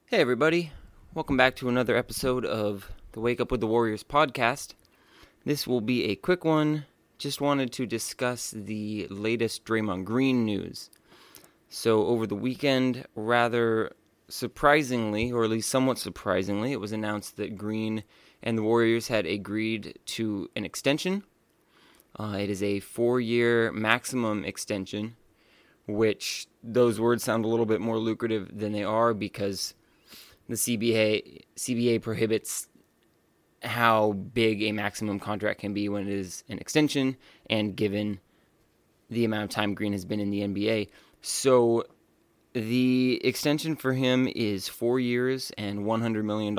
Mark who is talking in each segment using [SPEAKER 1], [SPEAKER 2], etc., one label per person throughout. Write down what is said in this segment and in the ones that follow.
[SPEAKER 1] Hey everybody, welcome back to another episode of the Wake Up with the Warriors podcast. This will be a quick one, just wanted to discuss the latest Draymond Green news. So over the weekend, rather surprisingly, or at least somewhat surprisingly, it was announced that Green and the Warriors had agreed to an extension. It is a 4-year maximum extension, which those words sound a little bit more lucrative than they are because the CBA prohibits how big a maximum contract can be when it is an extension, and given the amount of time Green has been in the NBA. So the extension for him is 4 years and $100 million.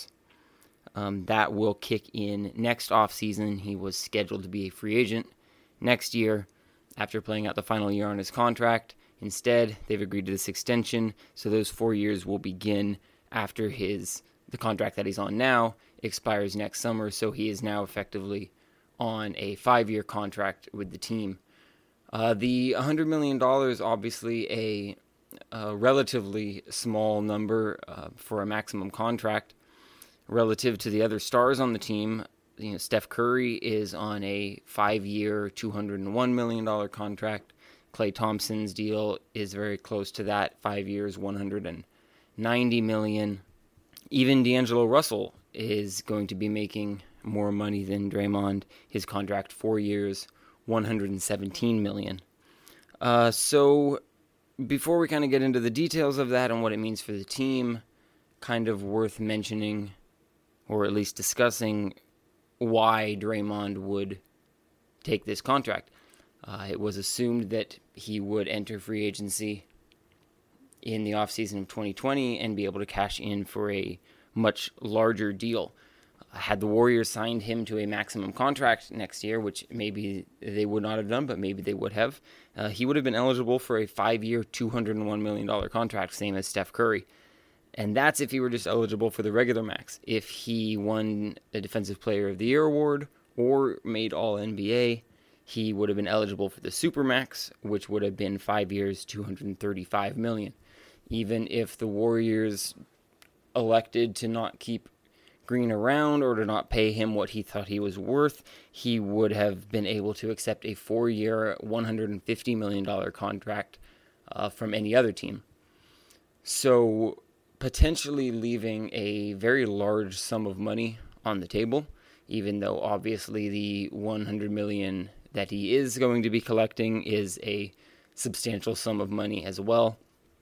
[SPEAKER 1] That will kick in next offseason. He was scheduled to be a free agent next year after playing out the final year on his contract. Instead, they've agreed to this extension, so those 4 years will begin after the contract that he's on now expires next summer, so he is now effectively on a 5-year contract with the team. The $100 million, obviously a relatively small number for a maximum contract relative to the other stars on the team. Steph Curry is on a 5-year, $201 million contract. Klay Thompson's deal is very close to that, 5 years, $190 million. Even D'Angelo Russell is going to be making more money than Draymond. His contract, 4 years, $117 million. So before we kind of get into the details of that and what it means for the team, kind of worth mentioning, or at least discussing, why Draymond would take this contract. It was assumed that he would enter free agency in the offseason of 2020 and be able to cash in for a much larger deal. Had the Warriors signed him to a maximum contract next year, which maybe they would not have done, but maybe they would have, he would have been eligible for a 5-year, $201 million contract, same as Steph Curry. And that's if he were just eligible for the regular max. If he won the Defensive Player of the Year award or made All-NBA, he would have been eligible for the Supermax, which would have been 5 years, $235 million. Even if the Warriors elected to not keep Green around or to not pay him what he thought he was worth, he would have been able to accept a 4-year, $150 million contract from any other team. So potentially leaving a very large sum of money on the table, even though obviously the $100 million that he is going to be collecting is a substantial sum of money as well.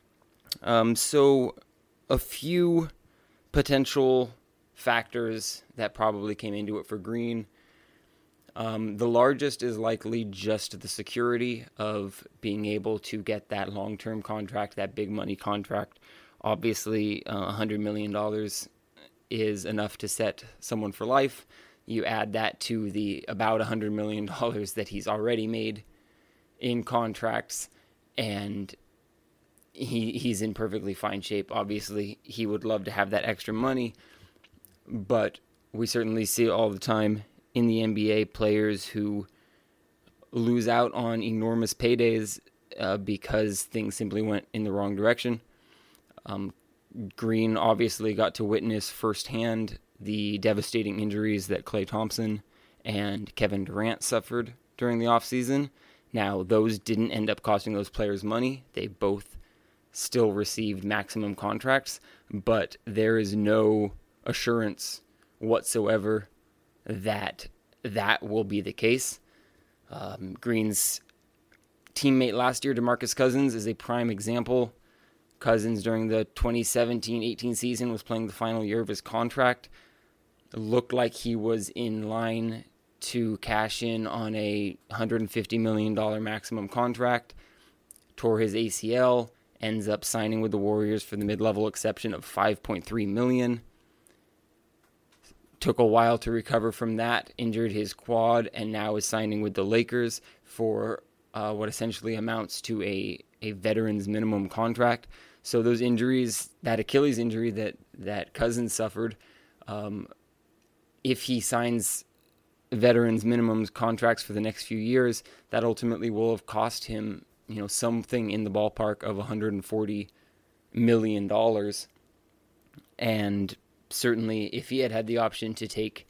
[SPEAKER 1] So a few potential factors that probably came into it for Green. The largest is likely just the security of being able to get that long-term contract, that big money contract. Obviously, $100 million is enough to set someone for life. You add that to the about $100 million that he's already made in contracts, and he's in perfectly fine shape. Obviously, he would love to have that extra money, but we certainly see all the time in the NBA players who lose out on enormous paydays because things simply went in the wrong direction. Green obviously got to witness firsthand the devastating injuries that Klay Thompson and Kevin Durant suffered during the offseason. Now, those didn't end up costing those players money. They both still received maximum contracts, but there is no assurance whatsoever that that will be the case. Green's teammate last year, DeMarcus Cousins, is a prime example. Cousins, during the 2017-18 season, was playing the final year of his contract. It looked like he was in line to cash in on a $150 million maximum contract. Tore his ACL, ends up signing with the Warriors for the mid-level exception of $5.3 million. Took a while to recover from that, injured his quad, and now is signing with the Lakers for what essentially amounts to a veteran's minimum contract. So those injuries, that Achilles injury that Cousins suffered, if he signs veterans minimum contracts for the next few years, that ultimately will have cost him, something in the ballpark of $140 million. And certainly if he had had the option to take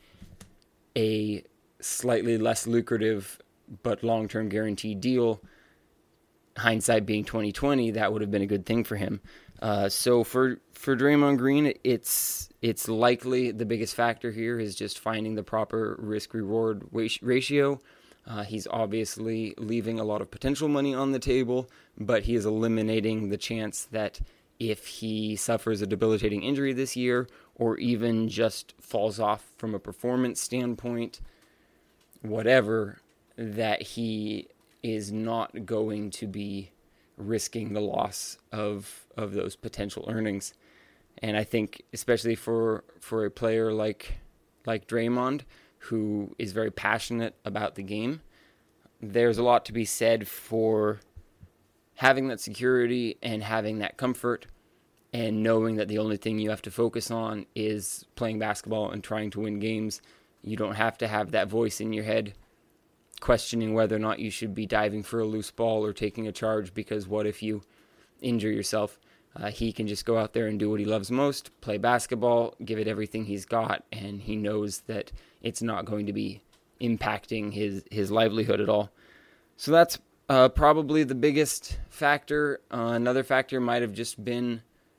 [SPEAKER 1] a slightly less lucrative but long-term guaranteed deal, hindsight being 2020, that would have been a good thing for him. So for Draymond Green, it's likely the biggest factor here is just finding the proper risk-reward ratio. He's obviously leaving a lot of potential money on the table, but he is eliminating the chance that if he suffers a debilitating injury this year, or even just falls off from a performance standpoint, whatever, that he is not going to be risking the loss of those potential earnings. And I think especially for a player like Draymond, who is very passionate about the game, there's a lot to be said for having that security and having that comfort and knowing that the only thing you have to focus on is playing basketball and trying to win games. You don't have to have that voice in your head questioning whether or not you should be diving for a loose ball or taking a charge, because what if you injure yourself? He can just go out there and do what he loves most, play basketball, give it everything he's got, and he knows that it's not going to be impacting his livelihood at all. So that's probably the biggest factor. Another factor might have just been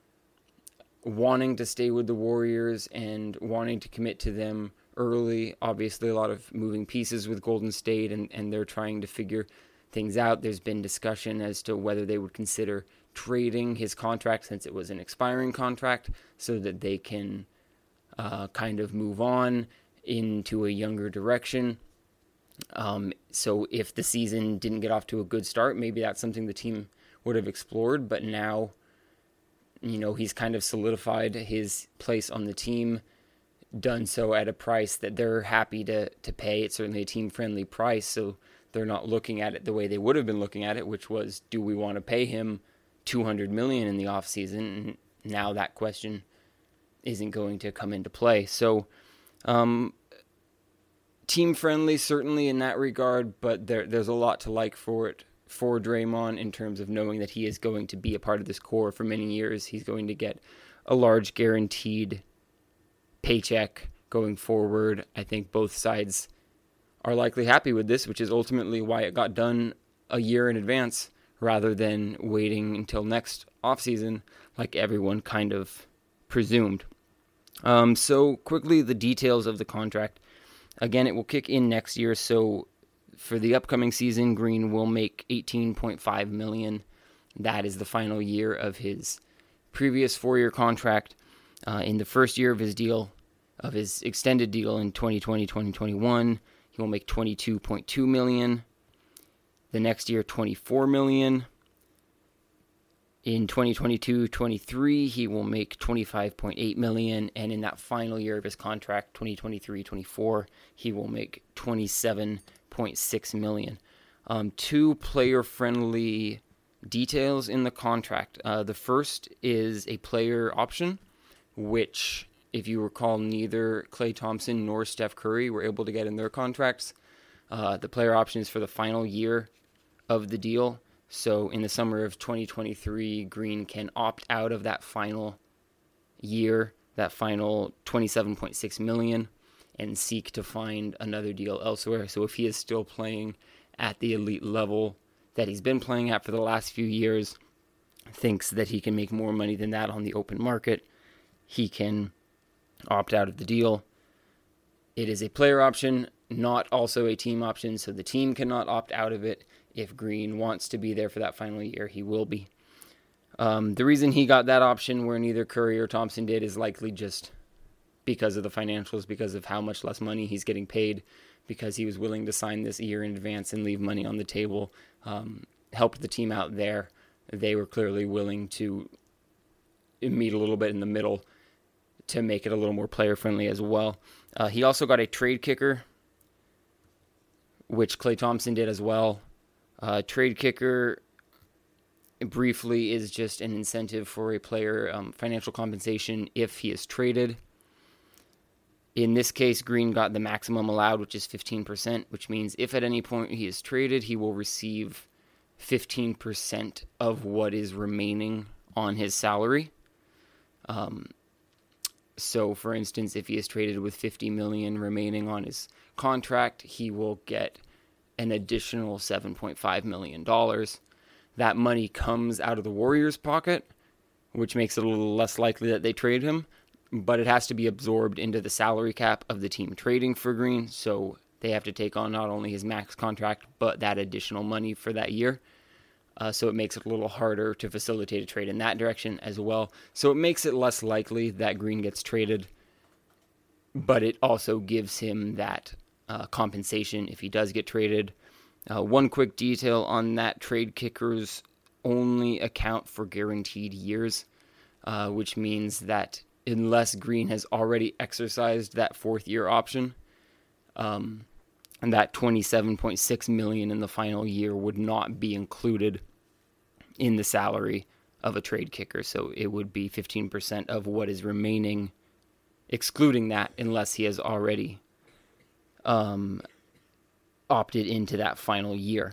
[SPEAKER 1] wanting to stay with the Warriors and wanting to commit to them early. Obviously, a lot of moving pieces with Golden State, and they're trying to figure things out. There's been discussion as to whether they would consider trading his contract, since it was an expiring contract, so that they can kind of move on into a younger direction. So if the season didn't get off to a good start, maybe that's something the team would have explored. But now, he's kind of solidified his place on the team, done so at a price that they're happy to pay. It's certainly a team-friendly price, so they're not looking at it the way they would have been looking at it, which was, do we want to pay him $200 million in the offseason? And now that question isn't going to come into play. So team-friendly, certainly in that regard, but there's a lot to like for Draymond in terms of knowing that he is going to be a part of this core for many years. He's going to get a large guaranteed paycheck going forward. I think both sides are likely happy with this, which is ultimately why it got done a year in advance rather than waiting until next offseason like everyone kind of presumed. So quickly, the details of the contract. Again, it will kick in next year, so for the upcoming season, Green will make $18.5 million. That is the final year of his previous 4-year contract. In the first year of his extended deal in 2020-2021, he will make $22.2 million. The next year, $24 million. In 2022-23, he will make $25.8 million, and in that final year of his contract, 2023-24, he will make $27.6 million. Two player-friendly details in the contract. The first is a player option, which, if you recall, neither Klay Thompson nor Steph Curry were able to get in their contracts. The player option is for the final year of the deal. So in the summer of 2023, Green can opt out of that final year, that final $27.6 million, and seek to find another deal elsewhere. So if he is still playing at the elite level that he's been playing at for the last few years, thinks that he can make more money than that on the open market, he can opt out of the deal. It is a player option, not also a team option, so the team cannot opt out of it. If Green wants to be there for that final year, he will be. The reason he got that option where neither Curry or Thompson did is likely just because of the financials, because of how much less money he's getting paid, because he was willing to sign this year in advance and leave money on the table, helped the team out there. They were clearly willing to meet a little bit in the middle to make it a little more player-friendly as well. He also got a trade kicker, which Klay Thompson did as well. Trade kicker, briefly, is just an incentive for a player, financial compensation if he is traded. In this case, Green got the maximum allowed, which is 15%, which means if at any point he is traded, he will receive 15% of what is remaining on his salary. So, for instance, if he is traded with $50 million remaining on his contract, he will get an additional $7.5 million. That money comes out of the Warriors' pocket, which makes it a little less likely that they trade him, but it has to be absorbed into the salary cap of the team trading for Green, so they have to take on not only his max contract, but that additional money for that year. So it makes it a little harder to facilitate a trade in that direction as well. So it makes it less likely that Green gets traded, but it also gives him that compensation if he does get traded. One quick detail on that: trade kickers only account for guaranteed years, which means that unless Green has already exercised that fourth-year option, and that $27.6 million in the final year would not be included in the salary of a trade kicker. So it would be 15% of what is remaining, excluding that, unless he has already opted into that final year.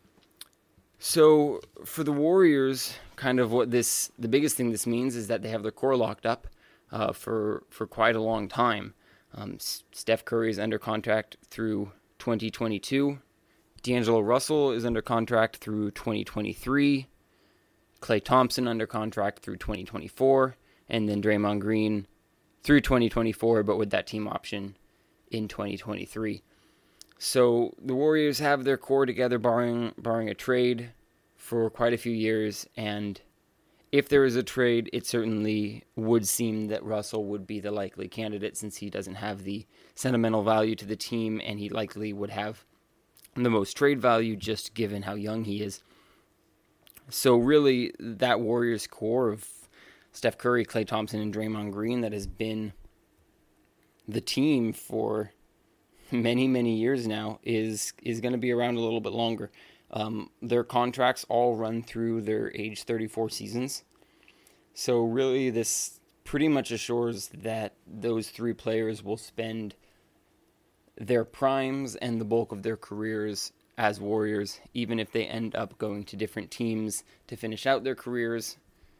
[SPEAKER 1] So for the Warriors, kind of the biggest thing this means is that they have their core locked up for quite a long time. Steph Curry is under contract through 2022. D'Angelo Russell is under contract through 2023. Klay Thompson under contract through 2024. And then Draymond Green through 2024, but with that team option in 2023. So the Warriors have their core together, barring a trade, for quite a few years. And if there is a trade, it certainly would seem that Russell would be the likely candidate, since he doesn't have the sentimental value to the team, and he likely would have the most trade value just given how young he is. So really, that Warriors core of Steph Curry, Klay Thompson, and Draymond Green that has been the team for many, many years now is going to be around a little bit longer. Their contracts all run through their age 34 seasons. So really, this pretty much assures that those three players will spend their primes and the bulk of their careers as Warriors, even if they end up going to different teams to finish out their careers.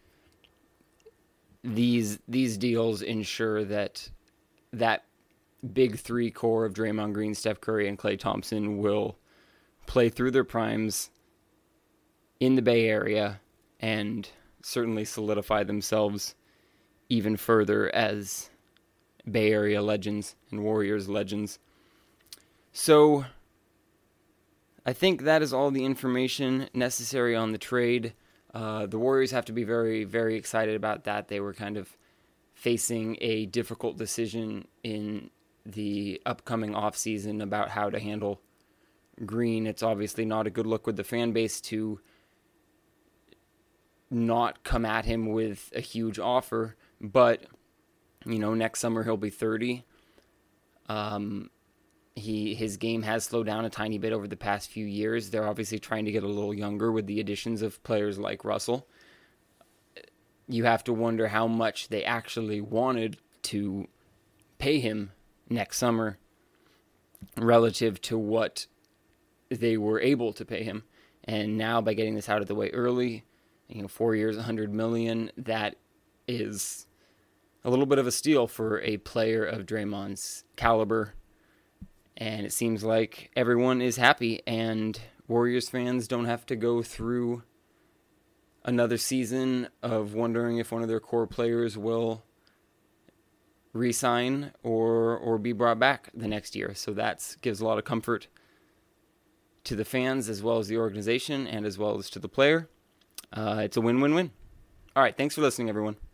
[SPEAKER 1] These deals ensure that big three core of Draymond Green, Steph Curry, and Klay Thompson will play through their primes in the Bay Area and certainly solidify themselves even further as Bay Area legends and Warriors legends. So I think that is all the information necessary on the trade. The Warriors have to be very, very excited about that. They were kind of facing a difficult decision in the upcoming offseason about how to handle Green. It's obviously not a good look with the fan base to not come at him with a huge offer, but next summer he'll be 30. His game has slowed down a tiny bit over the past few years. They're obviously trying to get a little younger with the additions of players like Russell. You have to wonder how much they actually wanted to pay him next summer relative to what they were able to pay him. And now, by getting this out of the way early, 4 years, $100 million, that is a little bit of a steal for a player of Draymond's caliber. And it seems like everyone is happy, and Warriors fans don't have to go through another season of wondering if one of their core players will re-sign or be brought back the next year. So that gives a lot of comfort to the fans, as well as the organization, and as well as to the player. It's a win-win-win. All right, thanks for listening, everyone.